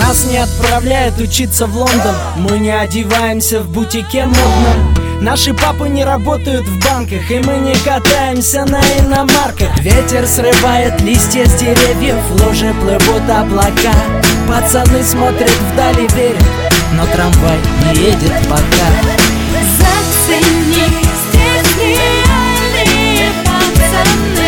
Нас не отправляют учиться в Лондон, мы не одеваемся в бутике модном. Наши папы не работают в банках, и мы не катаемся на иномарках. Ветер срывает листья с деревьев, в луже плывут облака. Пацаны смотрят вдали, верят, но трамвай не едет пока. Зацени, здесь реальные пацаны.